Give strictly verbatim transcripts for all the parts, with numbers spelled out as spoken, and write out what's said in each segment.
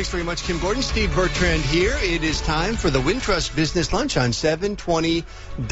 very much, Kim Gordon. Steve Bertrand here. It is time for the Wintrust Business Lunch on seven twenty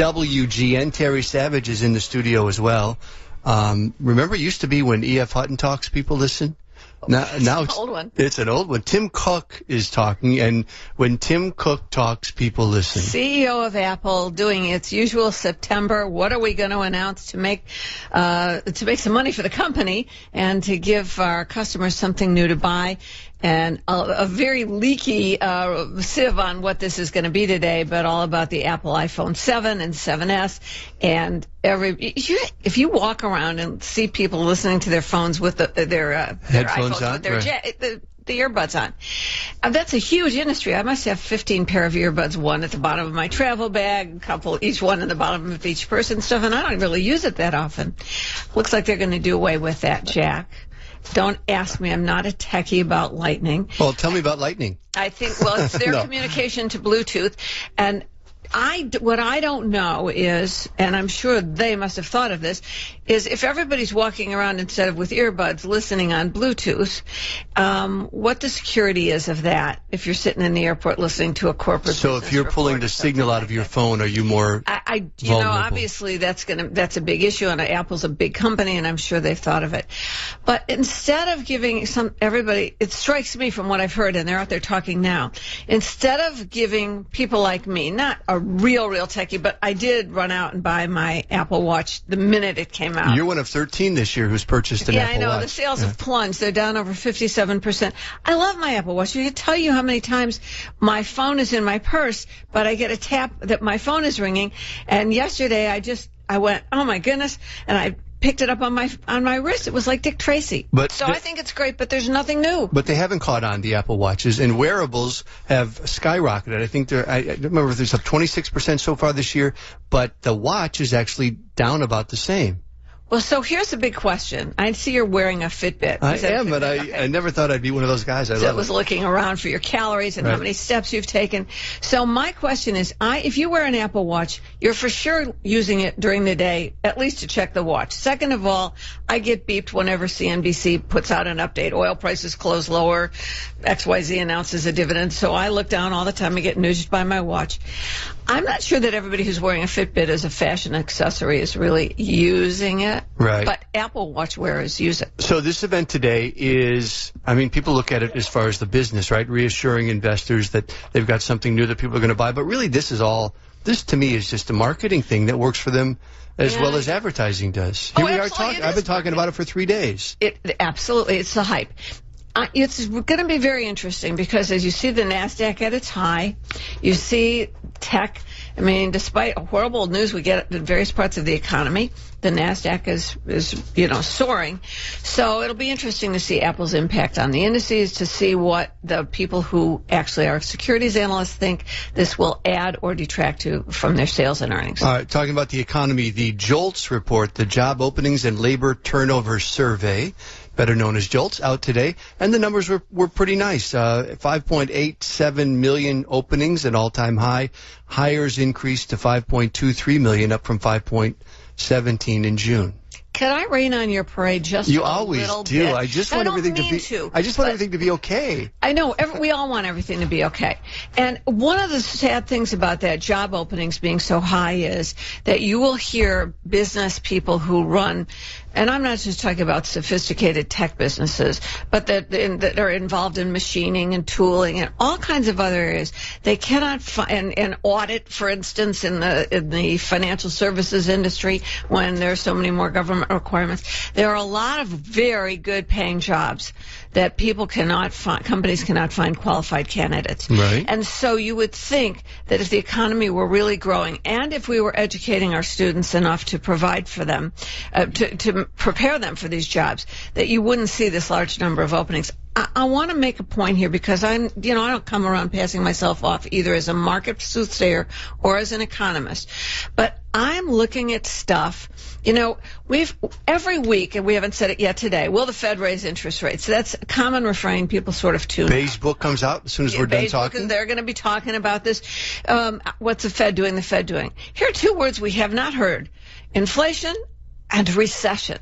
W G N. Terry Savage is in the studio as well. Um, remember, it used to be when E F. Hutton talks, people listen? Now, it's now an it's, old one. It's an old one. Tim Cook is talking, and when Tim Cook talks, people listen. C E O of Apple doing its usual September. What are we going to announce to make uh, to make some money for the company and to give our customers something new to buy? And a, a very leaky uh, sieve on what this is going to be today, but all about the Apple iPhone seven and seven S. And every you, if you walk around and see people listening to their phones with the, their, uh, their headphones iPhones on, with their right. jet, the, the earbuds on. Uh, that's a huge industry. I must have fifteen pair of earbuds, one at the bottom of my travel bag, a couple, each one in the bottom of each person stuff, and I don't really use it that often. Looks like they're going to do away with that jack. Don't ask me. I'm not a techie about Lightning. Well, tell me about Lightning. I think, well, it's their No. communication to Bluetooth. And I, what I don't know is, and I'm sure they must have thought of this, is if everybody's walking around instead of with earbuds listening on Bluetooth, um, what the security is of that if you're sitting in the airport listening to a corporate So if you're pulling the signal out of your phone, are you more I, I you vulnerable? know, obviously that's gonna that's a big issue, and Apple's a big company, and I'm sure they've thought of it. But instead of giving some everybody, it strikes me from what I've heard, and they're out there talking now, instead of giving people like me, not a real real techie, but I did run out and buy my Apple Watch the minute it came out. You're one of thirteen this year who's purchased an yeah, Apple I know. Watch. The sales Yeah. have plunged. They're down over fifty-seven percent. I love my Apple Watch. I can tell you how many times my phone is in my purse, but I get a tap that my phone is ringing. And yesterday I just, I went, oh my goodness, and I picked it up on my on my wrist. It was like Dick Tracy. But so th- I think it's great, but there's nothing new. But they haven't caught on, the Apple Watches, and wearables have skyrocketed. I think they're, I, I don't remember if there's up twenty-six percent so far this year, but the watch is actually down about the same. Well, so here's the big question. I see you're wearing a Fitbit. I Is that a am, but I, Fitbit? Okay. I never thought I'd be one of those guys. I That love was it. looking around for your calories and Right. how many steps you've taken. So my question is, I if you wear an Apple Watch, you're for sure using it during the day, at least to check the watch. Second of all, I get beeped whenever C N B C puts out an update. Oil prices close lower. X Y Z announces a dividend. So I look down all the time and get nudged by my watch. I'm not sure that everybody who's wearing a Fitbit as a fashion accessory is really using it. Right. But Apple Watch wearers use it. So this event today is, I mean, people look at it as far as the business, right? Reassuring investors that they've got something new that people are going to buy. But really, this is all, this to me is just a marketing thing that works for them as Yeah. well as advertising does. Oh, Here we are absolutely, talking. it I've been is talking about it for three days. It absolutely, it's the hype. Uh, it's going to be very interesting because as you see the NASDAQ at its high, you see tech. I mean, despite horrible news we get in various parts of the economy, the NASDAQ is, is, you know, soaring. So it'll be interesting to see Apple's impact on the indices, to see what the people who actually are securities analysts think this will add or detract to from their sales and earnings. All right, talking about the economy, the JOLTS report, the Job Openings and Labor Turnover Survey, better known as JOLTS, out today, and the numbers were, were pretty nice. Uh, five point eight seven million openings, an all-time high. Hires increased to five point two three million, up from five point one seven in June. Can I rain on your parade just You a always little do. bit? I just I want don't everything to mean be. to, I just want but- everything to be okay. I know. Every, we all want everything to be okay. And one of the sad things about that job openings being so high is that you will hear business people who run, and I'm not just talking about sophisticated tech businesses, but that, in, that are involved in machining and tooling and all kinds of other areas. They cannot find, and, and audit, for instance, in the in the financial services industry when there's so many more government requirements. There are a lot of very good paying jobs that people cannot find, companies cannot find qualified candidates. Right. And so you would think that if the economy were really growing and if we were educating our students enough to provide for them, uh, to, to prepare them for these jobs, that you wouldn't see this large number of openings. I, I want to make a point here because I'm, you know, I don't come around passing myself off either as a market soothsayer or as an economist, but I'm looking at stuff. You know, we've every week, and we haven't said it yet today, will the Fed raise interest rates? That's a common refrain people sort of tune. Bay's book comes out as soon as we're done Bay's book, talking. and they're going to be talking about this. Um, what's the Fed doing? The Fed doing. Here are two words we have not heard: inflation and recession.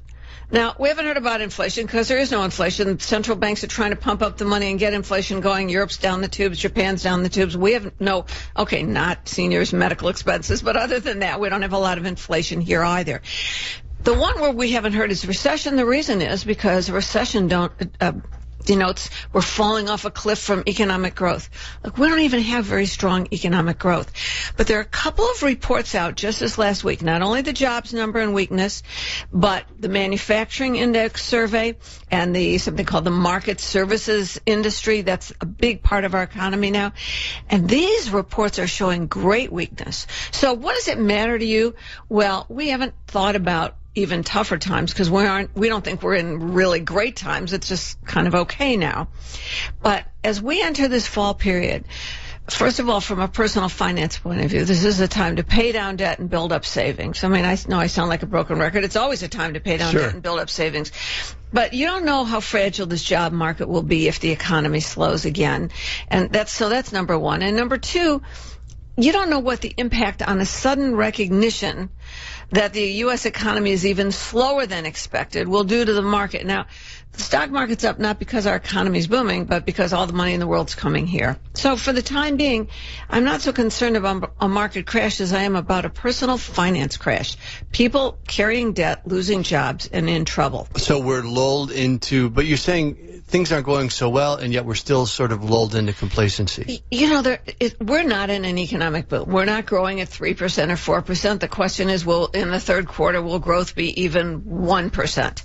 Now, we haven't heard about inflation because there is no inflation. Central banks are trying to pump up the money and get inflation going. Europe's down the tubes. Japan's down the tubes. We have no, okay, not seniors' medical expenses, but other than that, we don't have a lot of inflation here either. The one where we haven't heard is recession. The reason is because a recession don't uh, denotes we're falling off a cliff from economic growth. Look, we don't even have very strong economic growth. But there are a couple of reports out just this last week, not only the jobs number and weakness, but the manufacturing index survey and the something called the market services industry. That's a big part of our economy now. And these reports are showing great weakness. So what does it matter to you? Well, we haven't thought about even tougher times because we aren't, we don't think we're in really great times. It's just kind of okay now. But as we enter this fall period, first of all, from a personal finance point of view, this is a time to pay down debt and build up savings. I mean, I know I sound like a broken record. It's always a time to pay down Sure. debt and build up savings. But you don't know how fragile this job market will be if the economy slows again. And that's, so that's number one. And number two, you don't know what the impact on a sudden recognition that the U S economy is even slower than expected will do to the market. Now, the stock market's up not because our economy is booming, but because all the money in the world's coming here. So for the time being, I'm not so concerned about a market crash as I am about a personal finance crash. People carrying debt, losing jobs, and in trouble. So we're lulled into, but you're saying things aren't going so well, and yet we're still sort of lulled into complacency. You know, there, it, we're not in an economic boom. We're not growing at three percent or four percent. The question is, will in the third quarter, will growth be even one percent?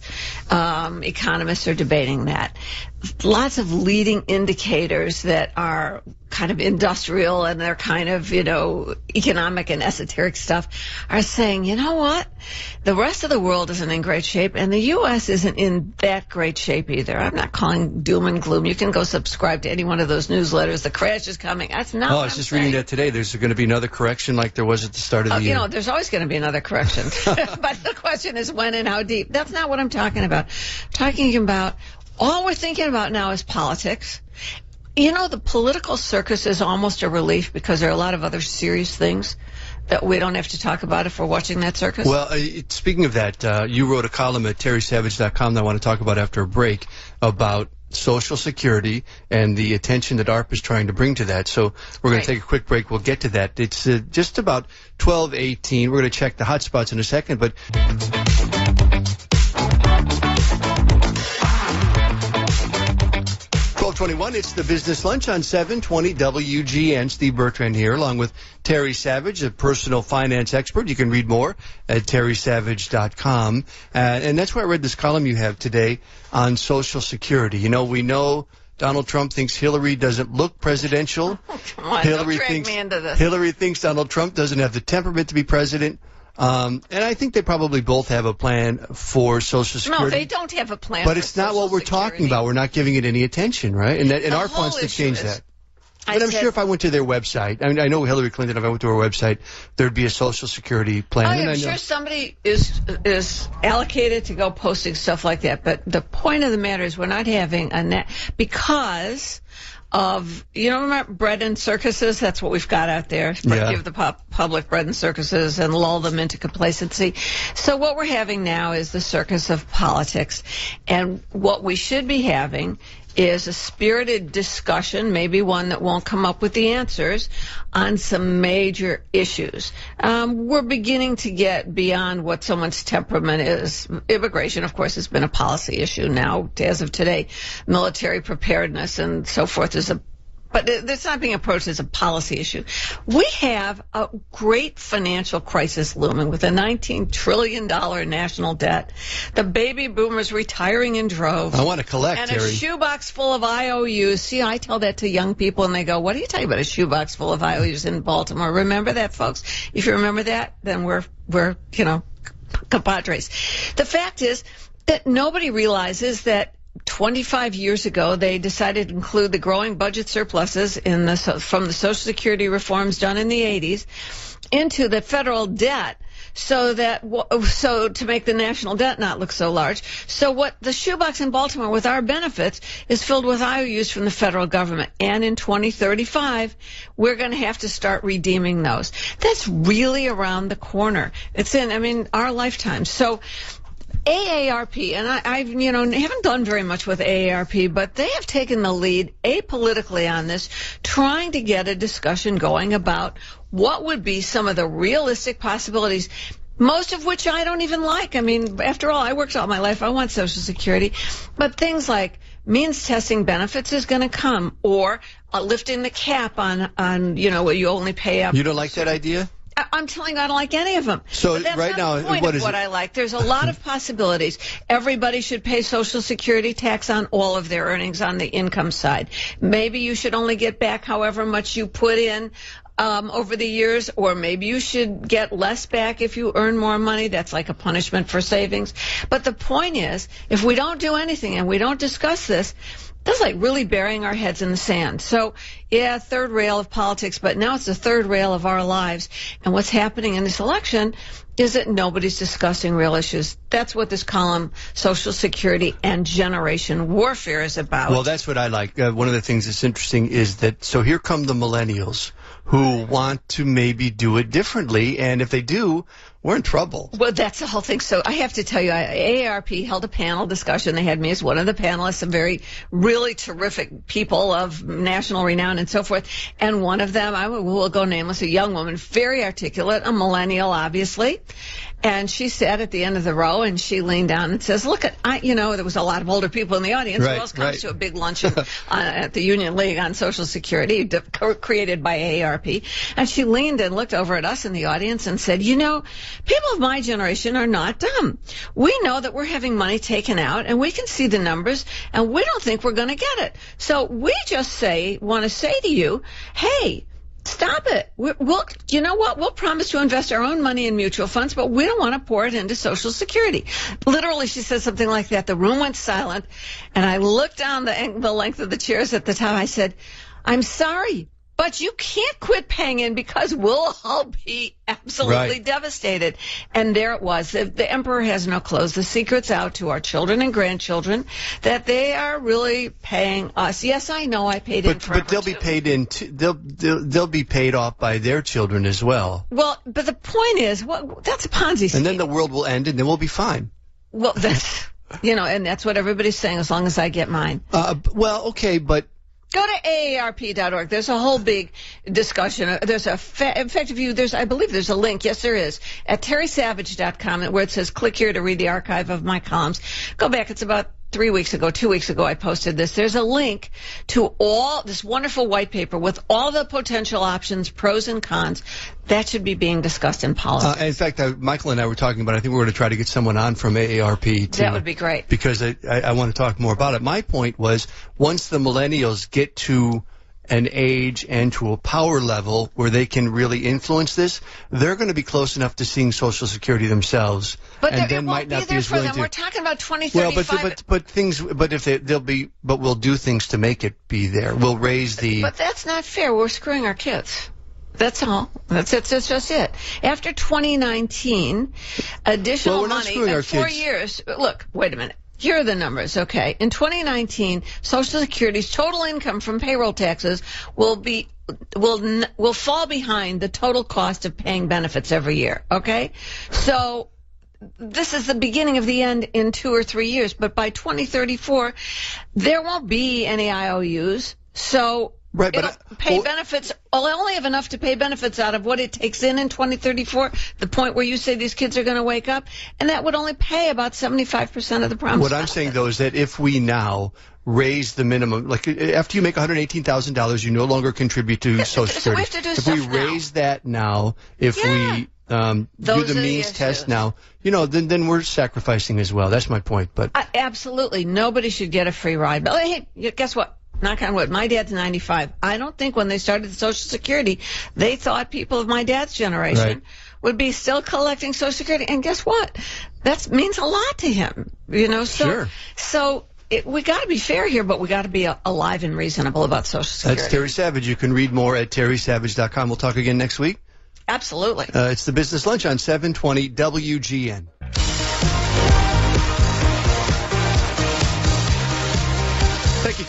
Um, economists are debating that. Lots of leading indicators that are kind of industrial and they're kind of, you know, economic and esoteric stuff are saying, you know what? The rest of the world isn't in great shape and the U S isn't in that great shape either. I'm not calling doom and gloom. You can go subscribe to any one of those newsletters. The crash is coming. That's not Oh, what I was I'm just saying. reading that today. There's going to be another correction like there was at the start of the Uh, year. you know, there's always going to be another correction. But the question is when and how deep. That's not what I'm talking about. I'm talking about all we're thinking about now is politics. You know, the political circus is almost a relief because there are a lot of other serious things that we don't have to talk about if we're watching that circus. Well, uh, speaking of that, uh, you wrote a column at terry savage dot com that I want to talk about after a break about Social Security and the attention that A A R P is trying to bring to that. So we're going Right. to take a quick break. We'll get to that. It's uh, just about twelve eighteen. We're going to check the hot spots in a second, but twelve twenty-one, it's the Business Lunch on seven twenty W G N. Steve Bertrand here, along with Terry Savage, a personal finance expert. You can read more at terry savage dot com. Uh, and that's where I read this column you have today on Social Security. You know, we know Donald Trump thinks Hillary doesn't look presidential. Oh, come on, Hillary don't drag thinks me into this. Hillary thinks Donald Trump doesn't have the temperament to be president. Um, and I think they probably both have a plan for Social Security. No, they don't have a plan. But for it's not Social what we're Security. talking about. We're not giving it any attention, right? And, that, and The A A R P whole wants to issue change is- that. I But I'm said- sure if I went to their website, I mean, I know Hillary Clinton, if I went to her website, there'd be a Social Security plan. Oh, and I I'm know, sure somebody is is allocated to go posting stuff like that. But the point of the matter is we're not having a net because of, you know, remember bread and circuses? That's what we've got out there. Yeah. Give the pub- public bread and circuses and lull them into complacency. So what we're having now is the circus of politics. And what we should be having is a spirited discussion, maybe one that won't come up with the answers, on some major issues. Um, we're beginning to get beyond what someone's temperament is. Immigration, of course, has been a policy issue now, as of today. Military preparedness and so forth is a But it's not being approached as a policy issue. We have a great financial crisis looming with a nineteen trillion dollars national debt, the baby boomers retiring in droves. I want to collect, And Terry. a shoebox full of I O Us. See, I tell that to young people, and they go, what are you talking about, a shoebox full of I O Us in Baltimore? Remember that, folks? If you remember that, then we're, we're you know, compadres. The fact is that nobody realizes that twenty-five years ago, they decided to include the growing budget surpluses in the, from the Social Security reforms done in the eighties into the federal debt, so that so to make the national debt not look so large. So what the shoebox in Baltimore with our benefits is filled with I O Us from the federal government, and in twenty thirty-five, we're going to have to start redeeming those. That's really around the corner. It's in, I mean, our lifetime. So A A R P, and I, I've, you know, haven't done very much with A A R P, but they have taken the lead apolitically on this, trying to get a discussion going about what would be some of the realistic possibilities, most of which I don't even like. I mean, after all, I worked all my life. I want Social Security. But things like means testing benefits is going to come, or uh, lifting the cap on, on, you know, you only pay up. You don't like that idea? I'm telling you, I don't like any of them. So but that's right not now, the point what of is what it? I like. There's a lot of possibilities. Everybody should pay Social Security tax on all of their earnings on the income side. Maybe you should only get back however much you put in um, over the years, or maybe you should get less back if you earn more money. That's like a punishment for savings. But the point is, if we don't do anything and we don't discuss this, that's like really burying our heads in the sand. So, yeah, third rail of politics, but now it's the third rail of our lives. And what's happening in this election is that nobody's discussing real issues. That's what this column, Social Security and Generation Warfare, is about. Well, that's what I like. Uh, one of the things that's interesting is that, so here come the millennials who want to maybe do it differently, and if they do, we're in trouble. Well, that's the whole thing. So I have to tell you, A A R P held a panel discussion. They had me as one of the panelists, some very, really terrific people of national renown and so forth. And one of them, I will, will go nameless, a young woman, very articulate, a millennial, obviously. And she sat at the end of the row, and she leaned down and says, look, at, I, you know, there was a lot of older people in the audience. Right, Who else comes right. to a big luncheon uh, at the Union League on Social Security, de- created by A A R P? And she leaned and looked over at us in the audience and said, you know, people of my generation are not dumb. We know that we're having money taken out, and we can see the numbers, and we don't think we're going to get it. So we just say, want to say to you, hey, stop it. We're, we'll, you know what? We'll promise to invest our own money in mutual funds, but we don't want to pour it into Social Security. Literally, she said something like that. The room went silent, and I looked down the, the length of the chairs at the top. I said, I'm sorry, but you can't quit paying in because we'll all be absolutely Right. devastated. And there it was. The, the emperor has no clothes. The secret's out to our children and grandchildren that they are really paying us. Yes, I know I paid in But, forever, but they'll be too. paid in. T- they'll, they'll they'll be paid off by their children as well, Well, but the point is, what, that's a Ponzi scheme. and then the world will end, and then we'll be fine. Well, that's, you know, and that's what everybody's saying, as long as I get mine. Uh, b- well, okay, but Go to A A R P dot org. There's a whole big discussion. There's a, fa- in fact, if you, there's, I believe there's a link. Yes, there is. At terry savage dot com, where it says click here to read the archive of my columns. Go back. It's about three weeks ago, two weeks ago, I posted this. There's a link to all this wonderful white paper with all the potential options, pros and cons. That should be being discussed in politics. uh, in fact, I, Michael and I were talking about. I think we're going to try to get someone on from A A R P. To, That would be great. because I, I, I want to talk more about it. My point was, once the millennials get to an age and to a power level where they can really influence this, they're going to be close enough to seeing Social Security themselves, But and there, then it might won't not be be there as for willing them. to. We're talking about twenty Well, but thirty-five. but but things, but if they, they'll be, but we'll do things to make it be there. We'll raise the. But that's not fair. We're screwing our kids. That's all. That's, that's, that's just it. After twenty nineteen, additional Well, we're not money screwing in our four kids. years. Look, wait a minute. Here are the numbers, okay? In twenty nineteen, Social Security's total income from payroll taxes will be will n- will fall behind the total cost of paying benefits every year, okay? So this is the beginning of the end in two or three years, but by twenty thirty-four, there won't be any I O Us. So Right, but it'll I- pay well- benefits. Well, I only have enough to pay benefits out of what it takes in in twenty thirty-four, the point where you say these kids are going to wake up, and that would only pay about seventy-five percent of the promised What I'm benefits. saying, though, is that if we now raise the minimum, like after you make one hundred eighteen thousand dollars, you no longer contribute to Yeah, Social so we Security. have to do if we stuff now. raise that now, if Yeah. we um, do Those the are the means issues. test now, you know, then then we're sacrificing as well. That's my point. But I, absolutely, nobody should get a free ride. But hey, guess what? Knock on wood. My dad's ninety-five. I don't think when they started Social Security, they thought people of my dad's generation Right. would be still collecting Social Security. And guess what? That means a lot to him. You know, so Sure. so it, we got to be fair here, but we got to be uh, alive and reasonable about Social Security. that's Terry Savage. You can read more at terry savage dot com. We'll talk again next week. Absolutely. Uh, it's the Business Lunch on seven twenty W G N. Thank you,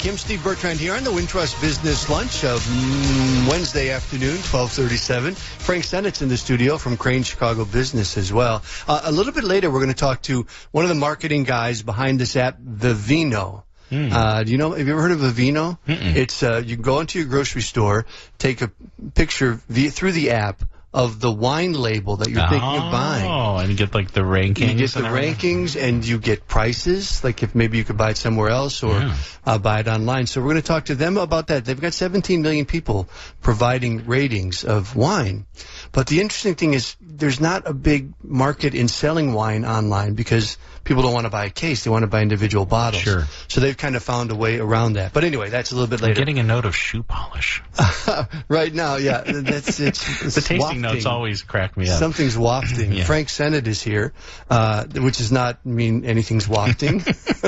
Kim, Steve Bertrand here on the Wintrust Business Lunch of mm, Wednesday afternoon, twelve thirty-seven. Frank Sennett's in the studio from Crane Chicago Business as well. Uh, a little bit later, we're going to talk to one of the marketing guys behind this app, Vivino. Mm. Uh, do you know, have you ever heard of Vivino? Mm-mm. It's, uh, you can go into your grocery store, take a picture via, through the app of the wine label that you're oh, thinking of buying. Oh, and you get like the rankings. You get the and rankings, and you get prices, like if maybe you could buy it somewhere else or yeah. uh, buy it online. So we're going to talk to them about that. They've got seventeen million people providing ratings of wine. But the interesting thing is there's not a big market in selling wine online because people don't want to buy a case. They want to buy individual bottles. Sure. So they've kind of found a way around that. But anyway, that's a little bit later. I'm getting a note of shoe polish. Right now, yeah. That's, it's, it's the tasting wafting. Notes always crack me up. Something's wafting. Yeah. Frank Sennett is here, uh, which does not mean anything's wafting.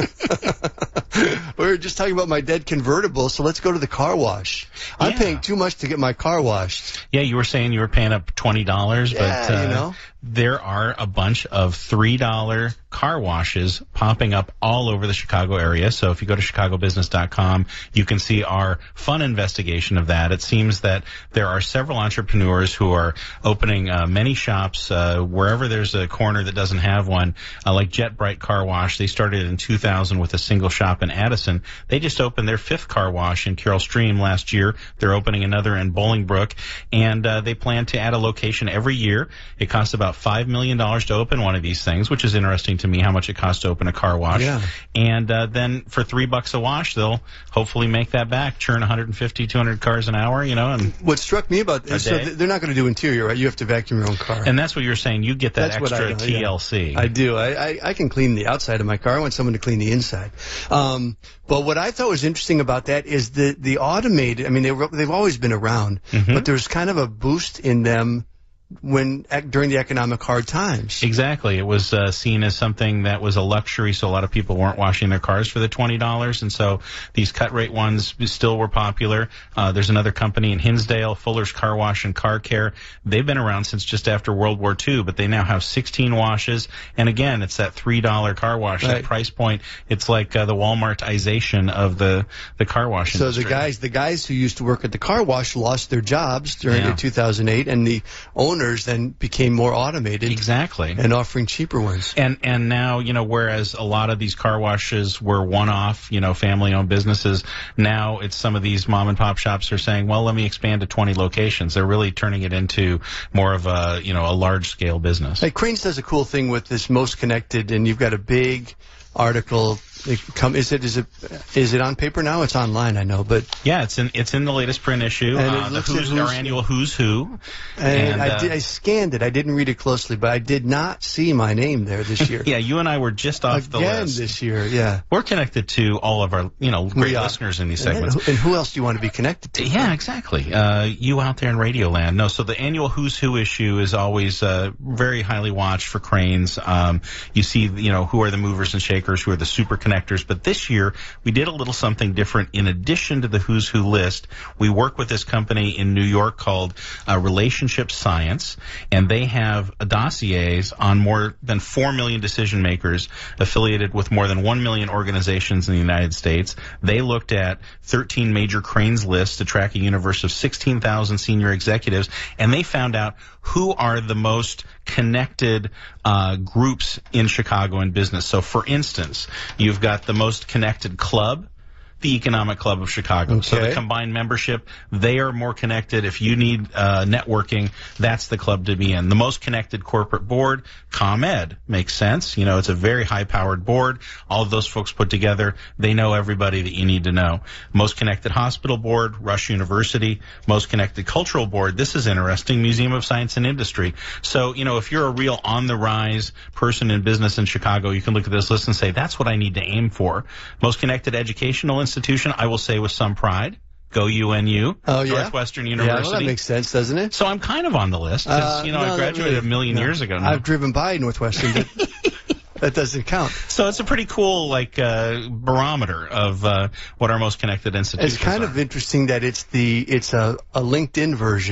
We were just talking about my dead convertible, so let's go to the car wash. I'm yeah. paying too much to get my car washed. Yeah, you were saying you were paying up twenty dollars, yeah, but uh, you know. there are a bunch of three dollar car washes popping up all over the Chicago area. So if you go to chicago business dot com, you can see our fun investigation of that. It seems that there are several entrepreneurs who are opening uh, many shops uh, wherever there's a corner that doesn't have one, uh, like Jet Bright Car Wash. They started in two thousand with a single shop in Addison. They just opened their fifth car wash in Carroll Stream last year. They're opening another in Bolingbrook, and uh, they plan to add a location every year. It costs about five million dollars to open one of these things, which is interesting to me how much it costs to open a car wash. Yeah. And uh, then for three bucks a wash, they'll hopefully make that back, churn one hundred fifty, two hundred cars an hour, you know. And what struck me about this, so they're not going to do interior, right? You have to vacuum your own car. And that's what you're saying. You get that that's extra I know, T L C. Yeah. I do. I, I, I can clean the outside of my car. I want someone to clean the inside. Um, but what I thought was interesting about that is the, the automated, I mean, they were, they've always been around, mm-hmm. but there's kind of a boost in them when during the economic hard times. Exactly. It was uh, seen as something that was a luxury, so a lot of people weren't washing their cars for the twenty dollars, and so these cut rate ones still were popular. Uh, there's another company in Hinsdale, Fuller's Car Wash and Car Care. They've been around since just after World War Two, but they now have sixteen washes, and again, it's that three dollar car wash, right. That price point. It's like uh, the Walmartization of the, the car wash so industry. So the guys, the guys who used to work at the car wash lost their jobs during yeah. the two thousand eight, and the owners then became more automated. Exactly. And offering cheaper ones. And and now, you know, whereas a lot of these car washes were one-off, you know, family-owned businesses, now it's some of these mom-and-pop shops are saying, well, let me expand to twenty locations. They're really turning it into more of a, you know, a large-scale business. Hey, Cranes does a cool thing with this Most Connected, and you've got a big article. It come, is it is it is it on paper now? It's online, I know, but yeah, it's in it's in the latest print issue. And uh, it the looks who's, at our who's, annual Who's Who. And, and I, uh, did, I scanned it. I didn't read it closely, but I did not see my name there this year. Yeah, you and I were just off Again the list this year. Yeah, we're connected to all of our you know great listeners in these segments. And, and who else do you want to be connected to? Yeah, exactly. Uh, you out there in Radio Land. No, so the annual Who's Who issue is always uh, very highly watched for Cranes. Um, you see, you know, who are the movers and shakers, who are the super connectors. But this year we did a little something different. In addition to the Who's Who list, we work with this company in New York called uh, Relationship Science, and they have dossiers on more than four million decision makers affiliated with more than one million organizations in the United States. They looked at thirteen major Cranes lists to track a universe of sixteen thousand senior executives, and they found out who are the most connected uh, groups in Chicago in business. So, for instance, you've got the most connected club, the Economic Club of Chicago. Okay. So the combined membership, they are more connected. If you need uh, networking, that's the club to be in. The most connected corporate board, ComEd, makes sense. You know, it's a very high-powered board. All of those folks put together, they know everybody that you need to know. Most connected hospital board, Rush University. Most connected cultural board, this is interesting, Museum of Science and Industry. So, you know, if you're a real on-the-rise person in business in Chicago, you can look at this list and say, that's what I need to aim for. Most connected educational institution. Institution, I will say with some pride, go U N U, oh, yeah? Northwestern University. Yeah, well, that makes sense, doesn't it? So I'm kind of on the list because, uh, you know, no, I graduated really, a million no. years ago now. I've driven by Northwestern, but that doesn't count. So it's a pretty cool, like, uh, barometer of uh, what our most connected institutions It's kind are. of interesting that it's the it's a, a LinkedIn version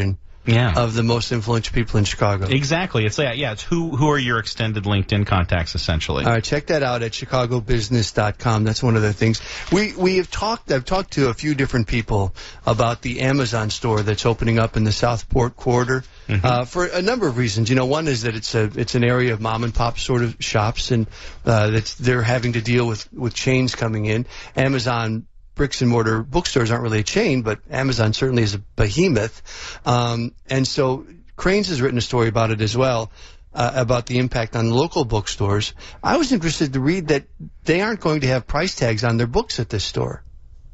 yeah. of the most influential people in Chicago. Exactly. It's yeah, yeah. It's who who are your extended LinkedIn contacts essentially. All right, check that out at chicago business dot com. That's one of the things we we have talked. I've talked to a few different people about the Amazon store that's opening up in the Southport corridor mm-hmm. uh, for a number of reasons. You know, one is that it's a it's an area of mom and pop sort of shops, and uh, that's they're having to deal with with chains coming in. Amazon bricks and mortar bookstores aren't really a chain, but Amazon certainly is a behemoth. Um, and so Crain's has written a story about it as well, uh, about the impact on local bookstores. I was interested to read that they aren't going to have price tags on their books at this store.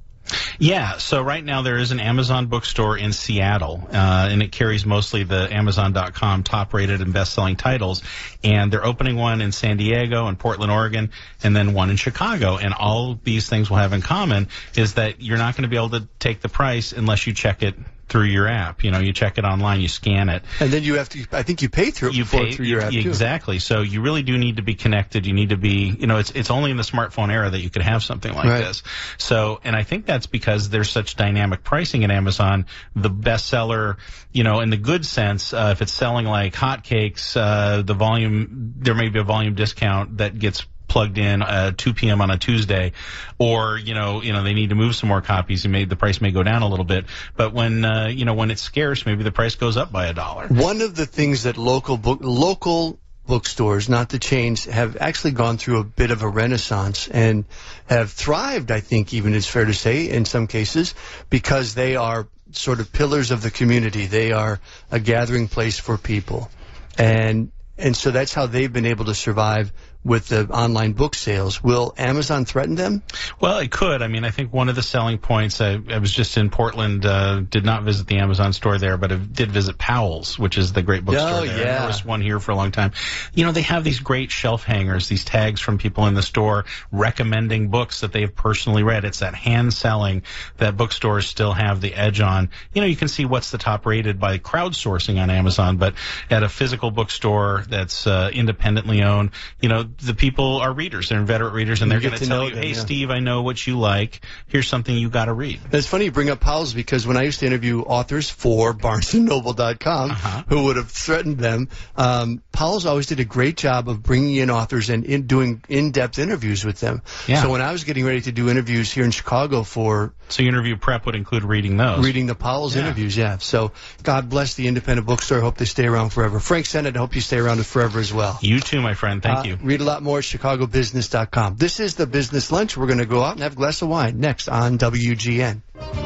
Yeah, so right now there is an Amazon bookstore in Seattle, uh, and it carries mostly the Amazon dot com top-rated and best-selling titles, and they're opening one in San Diego and Portland, Oregon, and then one in Chicago, and all these things will have in common is that you're not going to be able to take the price unless you check it through your app. You know, you check it online, you scan it. And then you have to, I think you pay through, you pay, through your app, too. Exactly. So you really do need to be connected. You need to be, you know, it's it's only in the smartphone era that you could have something like right. this. So, and I think that's because there's such dynamic pricing at Amazon. The bestseller, you know, in the good sense, uh, if it's selling like hotcakes, uh, the volume, there may be a volume discount that gets plugged in uh, two p.m. on a Tuesday, or you know, you know they need to move some more copies, and maybe the price may go down a little bit. But when uh, you know when it's scarce, maybe the price goes up by a dollar. One of the things that local book local bookstores, not the chains, have actually gone through a bit of a renaissance and have thrived. I think even it's fair to say in some cases because they are sort of pillars of the community. They are a gathering place for people, and and so that's how they've been able to survive with the online book sales. Will Amazon threaten them? Well, it could. I mean, I think one of the selling points, I, I was just in Portland, uh, did not visit the Amazon store there, but I did visit Powell's, which is the great bookstore oh, there. Yeah. There was one here for a long time. You know, they have these great shelf hangers, these tags from people in the store recommending books that they've personally read. It's that hand selling that bookstores still have the edge on. You know, you can see what's the top rated by crowdsourcing on Amazon, but at a physical bookstore that's uh, independently owned, you know, the people are readers. They're inveterate readers, and they're going to tell you, them, hey, yeah. Steve, I know what you like. Here's something you got to read. It's funny you bring up Powell's because when I used to interview authors for Barnes and Noble dot com uh-huh. who would have threatened them, um, Powell's always did a great job of bringing in authors and in doing in-depth interviews with them. Yeah. So when I was getting ready to do interviews here in Chicago for... So your interview prep would include reading those? Reading the Powell's yeah. interviews, yeah. So God bless the independent bookstore. I hope they stay around forever. Frank Sennett, I hope you stay around forever as well. You too, my friend. Thank uh, you. Read a lot more at chicago business dot com. This is the Business Lunch. We're going to go out and have a glass of wine next on W G N.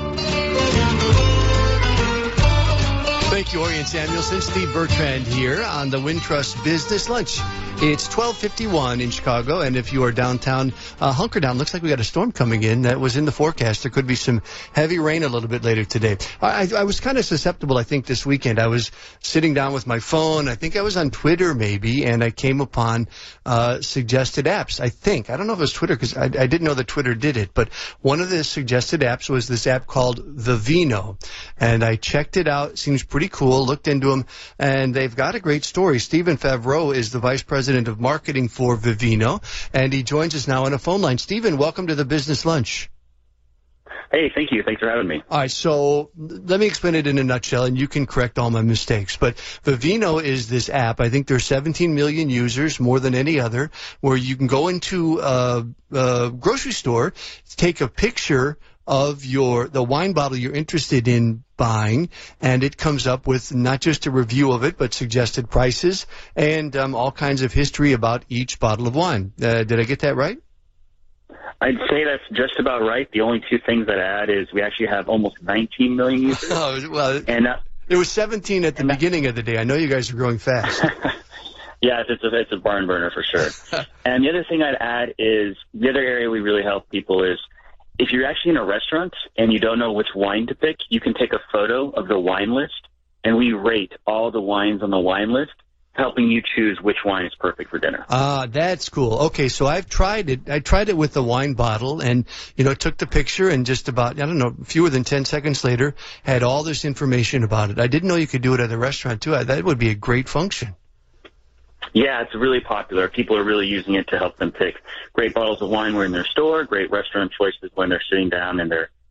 Thank you, Orion Samuelson. Steve Bertrand here on the Wintrust Business Lunch. It's twelve fifty-one in Chicago, and if you are downtown, uh, hunker down. Looks like we got a storm coming in. That was in the forecast. There could be some heavy rain a little bit later today. I, I, I was kind of susceptible, I think, this weekend. I was sitting down with my phone. I think I was on Twitter, maybe, and I came upon uh, suggested apps, I think. I don't know if it was Twitter, because I, I didn't know that Twitter did it, but one of the suggested apps was this app called Vivino, and I checked it out. It seems pretty cool. Looked into them, and they've got a great story. Stephen Favreau is the vice president of marketing for Vivino, and he joins us now on a phone line. Stephen, welcome to the Business Lunch. Hey, thank you. Thanks for having me. All right, so let me explain it in a nutshell, and you can correct all my mistakes. But Vivino is this app. I think there's seventeen million users, more than any other, where you can go into a, a grocery store, take a picture of your the wine bottle you're interested in buying, and it comes up with not just a review of it, but suggested prices and um, all kinds of history about each bottle of wine. Uh, did I get that right? I'd say that's just about right. The only two things I'd add is we actually have almost nineteen million users. oh, well, and uh, it was seventeen at the beginning of the day. I know you guys are growing fast. Yes, it's a, it's a barn burner for sure. And the other thing I'd add is the other area we really help people is if you're actually in a restaurant and you don't know which wine to pick, you can take a photo of the wine list, and we rate all the wines on the wine list, helping you choose which wine is perfect for dinner. Ah, that's cool. Okay, so I've tried it. I tried it with the wine bottle, and, you know, took the picture, and just about, I don't know, fewer than ten seconds later, had all this information about it. I didn't know you could do it at a restaurant, too. I, that would be a great function. Yeah, it's really popular. People are really using it to help them pick great bottles of wine when in their store, great restaurant choices when they're sitting down and they're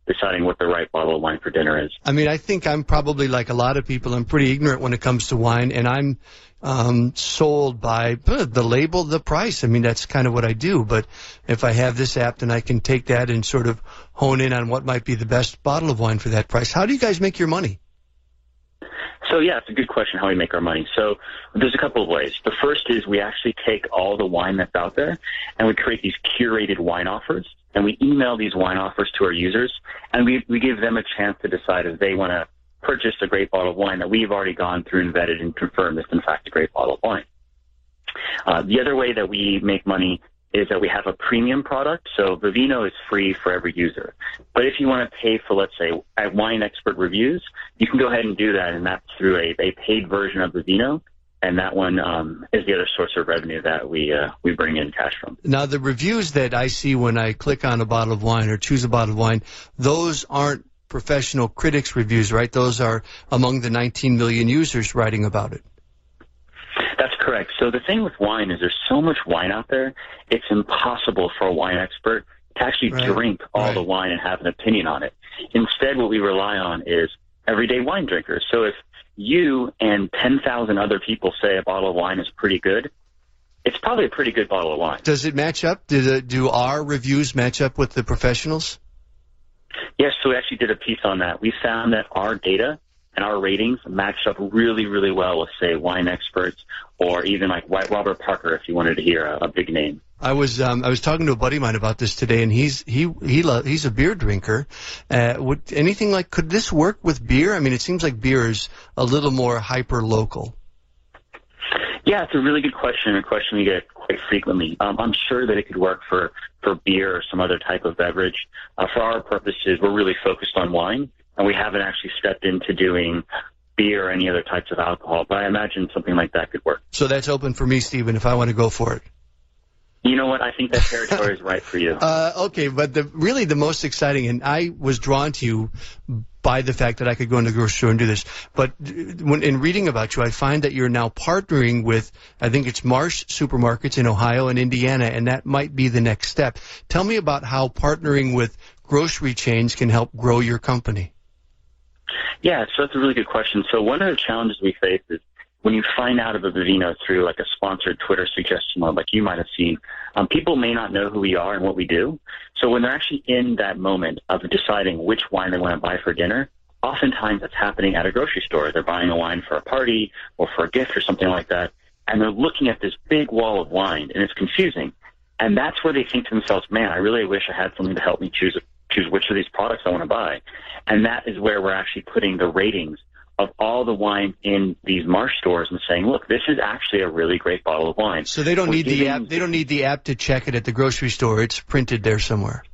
deciding what the right bottle of wine for dinner is. I mean, I think I'm probably like a lot of people. I'm pretty ignorant when it comes to wine, and I'm um, sold by uh, the label, the price. I mean, that's kind of what I do. But if I have this app, then I can take that and sort of hone in on what might be the best bottle of wine for that price. How do you guys make your money? So, yeah, it's a good question how we make our money. So there's a couple of ways. The first is we actually take all the wine that's out there, and we create these curated wine offers, and we email these wine offers to our users, and we, we give them a chance to decide if they want to purchase a great bottle of wine that we've already gone through and vetted and confirmed is, in fact, a great bottle of wine. Uh, the other way that we make money is that we have a premium product. So Vivino is free for every user. But if you want to pay for, let's say, wine expert reviews, you can go ahead and do that, and that's through a, a paid version of Vivino. And that one um, is the other source of revenue that we uh, we bring in cash from. Now, the reviews that I see when I click on a bottle of wine or choose a bottle of wine, those aren't professional critics' reviews, right? Those are among the nineteen million users writing about it. That's correct. So the thing with wine is there's so much wine out there, it's impossible for a wine expert to actually right. drink all right. the wine and have an opinion on it. Instead, what we rely on is everyday wine drinkers. So if you and ten thousand other people say a bottle of wine is pretty good, it's probably a pretty good bottle of wine. Does it match up? Do, the, do our reviews match up with the professionals? Yes, so we actually did a piece on that. We found that our data and our ratings matched up really, really well with, say, wine experts or even like Robert Parker, if you wanted to hear a, a big name. I was um, I was talking to a buddy of mine about this today, and he's he he lo- he's a beer drinker. Uh, would anything like could this work with beer? I mean, it seems like beer is a little more hyper local. Yeah, it's a really good question, a question we get quite frequently. Um, I'm sure that it could work for, for beer or some other type of beverage. Uh, for our purposes, we're really focused on wine, and we haven't actually stepped into doing beer or any other types of alcohol. But I imagine something like that could work. So that's open for me, Stephen, if I want to go for it. You know what? I think that territory is right for you. Uh, okay, but the really the most exciting, and I was drawn to you by the fact that I could go in the grocery store and do this. But when in reading about you, I find that you're now partnering with, I think it's Marsh Supermarkets in Ohio and Indiana, and that might be the next step. Tell me about how partnering with grocery chains can help grow your company. Yeah, so that's a really good question. So one of the challenges we face is when you find out of a Vivino through like a sponsored Twitter suggestion mode, like you might have seen, um, people may not know who we are and what we do. So when they're actually in that moment of deciding which wine they want to buy for dinner, oftentimes it's happening at a grocery store. They're buying a wine for a party or for a gift or something like that, and they're looking at this big wall of wine, and it's confusing. And that's where they think to themselves, man, I really wish I had something to help me choose choose which of these products I want to buy. And that is where we're actually putting the ratings of all the wine in these Marsh stores and saying, look, this is actually a really great bottle of wine. So they don't We're need the app. They don't need the app to check it at the grocery store. It's printed there somewhere.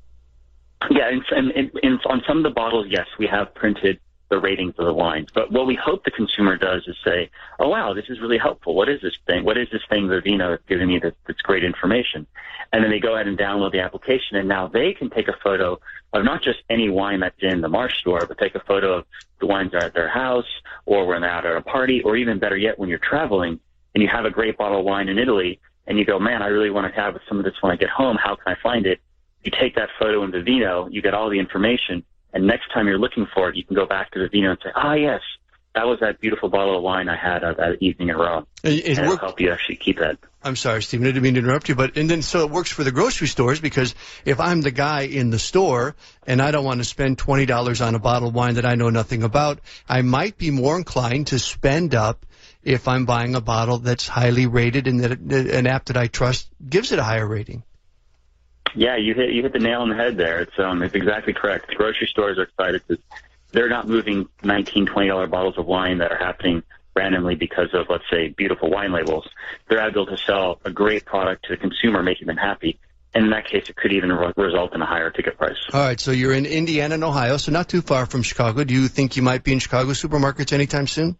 Yeah, and, and, and, and on some of the bottles, yes, we have printed the ratings of the wines. But what we hope the consumer does is say, oh, wow, this is really helpful. What is this thing? What is this thing Vivino that's giving me that, that's great information? And then they go ahead and download the application, and now they can take a photo of not just any wine that's in the Marsh store, but take a photo of the wines that are at their house or when they're out at a party, or even better yet, when you're traveling and you have a great bottle of wine in Italy and you go, man, I really want to have some of this when I get home. How can I find it? You take that photo in Vivino, you get all the information, and next time you're looking for it, you can go back to Vivino and say, ah, yes, that was that beautiful bottle of wine I had uh, that evening in Rome. It, it and it'll work- help you actually keep that. I'm sorry, Stephen, I didn't mean to interrupt you, but and then so it works for the grocery stores, because if I'm the guy in the store and I don't want to spend twenty dollars on a bottle of wine that I know nothing about, I might be more inclined to spend up if I'm buying a bottle that's highly rated and that an app that I trust gives it a higher rating. Yeah, you hit you hit the nail on the head there. It's um it's exactly correct. The grocery stores are excited because they're not moving nineteen, twenty dollar bottles of wine that are happening randomly because of, let's say, beautiful wine labels. They're able to sell a great product to the consumer, making them happy. And in that case, it could even re- result in a higher ticket price. All right, so you're in Indiana and Ohio, so not too far from Chicago. Do you think you might be in Chicago supermarkets anytime soon?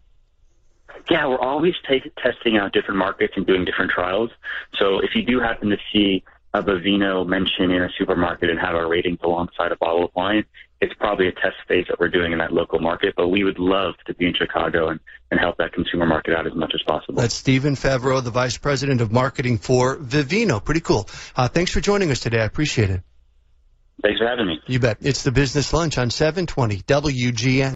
Yeah, we're always take, testing out different markets and doing different trials. So if you do happen to see a Vivino mention in a supermarket and have our ratings alongside a bottle of wine, it's probably a test phase that we're doing in that local market, but we would love to be in Chicago and, and help that consumer market out as much as possible. That's Stephen Favreau, the Vice President of Marketing for Vivino. Pretty cool. Uh, thanks for joining us today. I appreciate it. Thanks for having me. You bet. It's the Business Lunch on seven twenty W G N.